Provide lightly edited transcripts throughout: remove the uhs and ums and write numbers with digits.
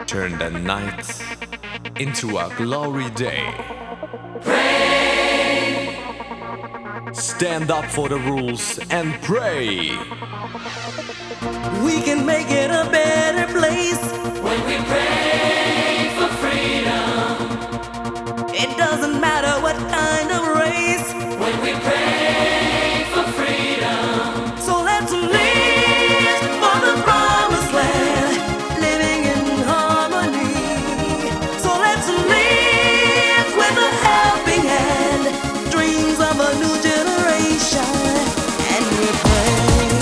Turn the night into a glory day. Pray. Stand up for the rules and pray. We can make it a better place When we pray for freedom. It doesn't matter what kind of race. When we pray for freedom. So let's live for the promised land, living in harmony. So let's live with a helping hand, dreams of a new generation, and we pray.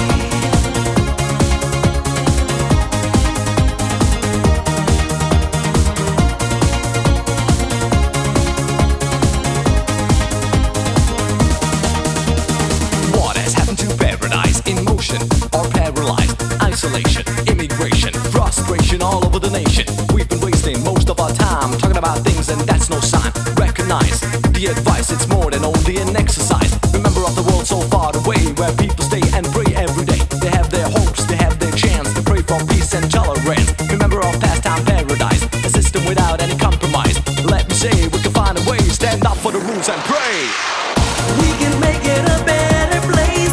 Or paralyzed, isolation, immigration, frustration all over the nation. We've been wasting most of our time talking about things and that's no sign. Recognize the advice, it's more than only an exercise. Remember of the world so far away where people stay and pray every day. They have their hopes, they have their chance to pray for peace and tolerance. Remember of pastime paradise, a system without any compromise. Let me say we can find a way, stand up for the rules and pray. We can make it a better place.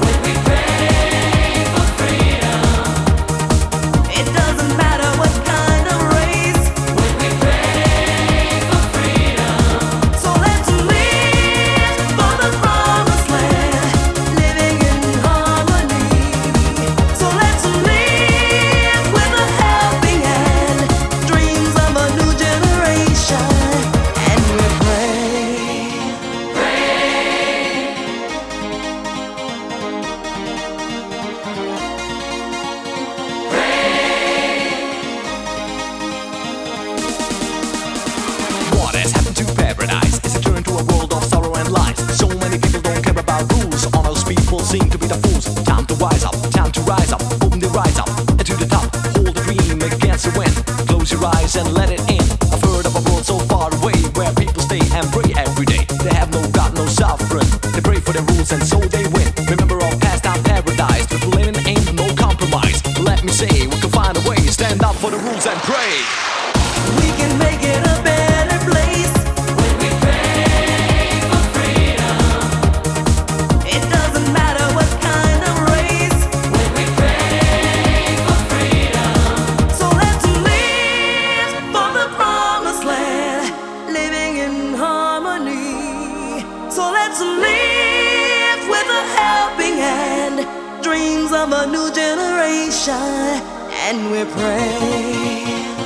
Seem to be the fools. Time to rise up, open the rise up, and to the top, hold the dream against the wind. Close your eyes and let it in. I've heard of a world so far away where people stay and pray every day. They have no God, no sovereign. They pray for their rules and so they win. Remember of pastime paradise, with living ain't no compromise. Let me say we can find a way, stand up for the rules and pray. We can make it a better place. When we pray for freedom. It doesn't matter what kind of race. When we pray for freedom. So let's live for the promised land, living in harmony. So let's live with a helping hand, dreams of a new generation, and we pray.